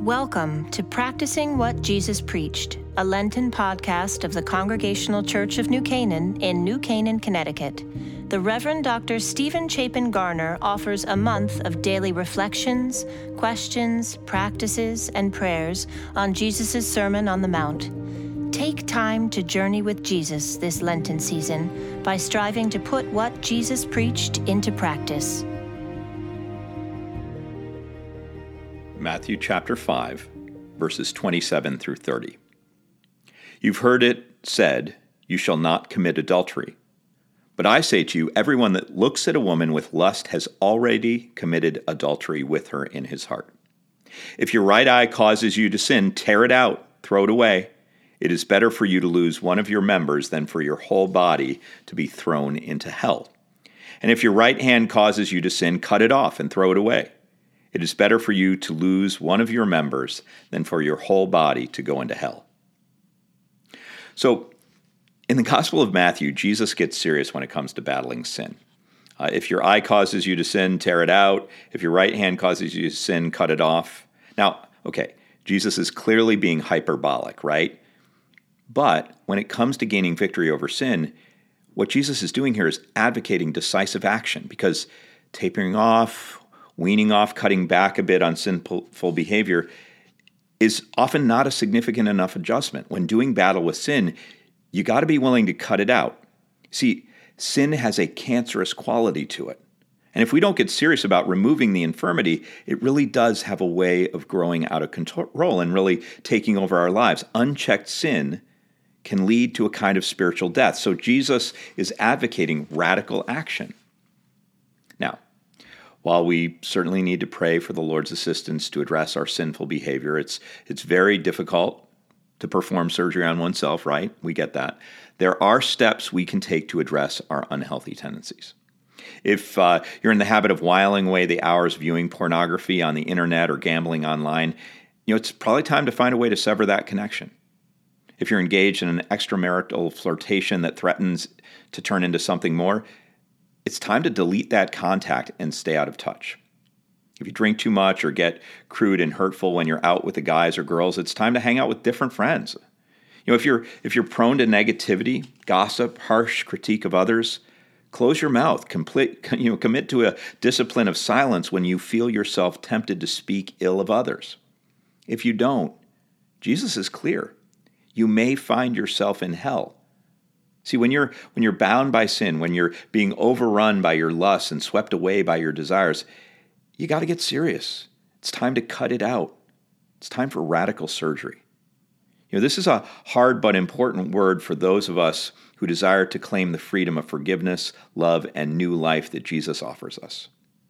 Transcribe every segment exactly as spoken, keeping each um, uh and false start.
Welcome to Practicing What Jesus Preached, a Lenten podcast of the Congregational Church of New Canaan in New Canaan, Connecticut. The Reverend Doctor Stephen Chapin Garner offers a month of daily reflections, questions, practices, and prayers on Jesus' Sermon on the Mount. Take time to journey with Jesus this Lenten season by striving to put what Jesus preached into practice. Matthew chapter five, verses twenty-seven through thirty. You've heard it said, "You shall not commit adultery." But I say to you, everyone that looks at a woman with lust has already committed adultery with her in his heart. If your right eye causes you to sin, tear it out, throw it away. It is better for you to lose one of your members than for your whole body to be thrown into hell. And if your right hand causes you to sin, cut it off and throw it away. It is better for you to lose one of your members than for your whole body to go into hell. So, in the Gospel of Matthew, Jesus gets serious when it comes to battling sin. Uh, if your eye causes you to sin, tear it out. If your right hand causes you to sin, cut it off. Now, okay, Jesus is clearly being hyperbolic, right? But when it comes to gaining victory over sin, what Jesus is doing here is advocating decisive action, because tapering off, weaning off, cutting back a bit on sinful behavior is often not a significant enough adjustment. When doing battle with sin, you got to be willing to cut it out. See, sin has a cancerous quality to it. And if we don't get serious about removing the infirmity, it really does have a way of growing out of control and really taking over our lives. Unchecked sin can lead to a kind of spiritual death. So Jesus is advocating radical action. Now, while we certainly need to pray for the Lord's assistance to address our sinful behavior, it's it's very difficult to perform surgery on oneself, right? We get that. There are steps we can take to address our unhealthy tendencies. If uh, you're in the habit of whiling away the hours viewing pornography on the internet or gambling online, you know, it's probably time to find a way to sever that connection. If you're engaged in an extramarital flirtation that threatens to turn into something more, it's time to delete that contact and stay out of touch. If you drink too much or get crude and hurtful when you're out with the guys or girls, it's time to hang out with different friends. You know, if you're if you're prone to negativity, gossip, harsh critique of others, close your mouth. Complete, you know, commit to a discipline of silence when you feel yourself tempted to speak ill of others. If you don't, Jesus is clear. You may find yourself in hell. See, when you're when you're bound by sin, when you're being overrun by your lusts and swept away by your desires, you got to get serious. It's time to cut it out. It's time for radical surgery. You know, this is a hard but important word for those of us who desire to claim the freedom of forgiveness, love, and new life that Jesus offers us.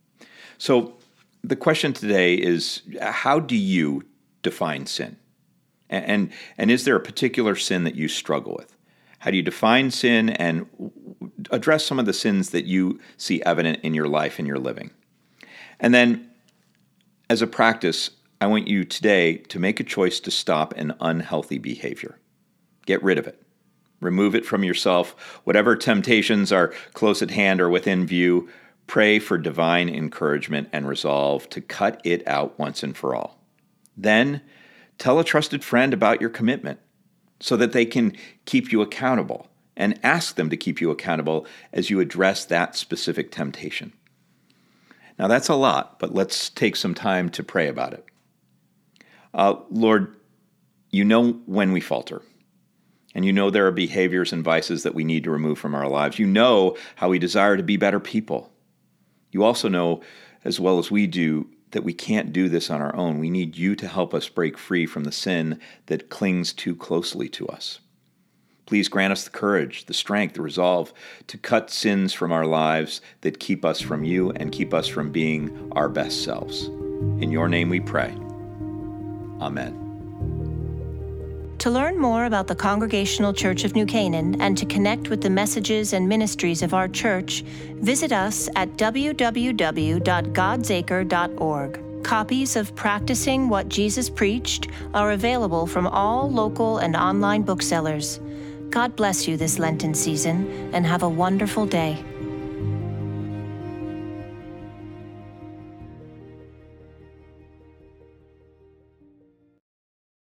So, the question today is, how do you define sin? And, and, and is there a particular sin that you struggle with? How do you define sin and address some of the sins that you see evident in your life and your living? And then, as a practice, I want you today to make a choice to stop an unhealthy behavior. Get rid of it. Remove it from yourself. Whatever temptations are close at hand or within view, pray for divine encouragement and resolve to cut it out once and for all. Then, tell a trusted friend about your commitment, so that they can keep you accountable, and ask them to keep you accountable as you address that specific temptation. Now, that's a lot, but let's take some time to pray about it. Uh, Lord, you know when we falter, and you know there are behaviors and vices that we need to remove from our lives. You know how we desire to be better people. You also know, as well as we do, that we can't do this on our own. We need you to help us break free from the sin that clings too closely to us. Please grant us the courage, the strength, the resolve to cut sins from our lives that keep us from you and keep us from being our best selves. In your name we pray. Amen. To learn more about the Congregational Church of New Canaan and to connect with the messages and ministries of our church, visit us at w w w dot godsacre dot org. Copies of Practicing What Jesus Preached are available from all local and online booksellers. God bless you this Lenten season, and have a wonderful day.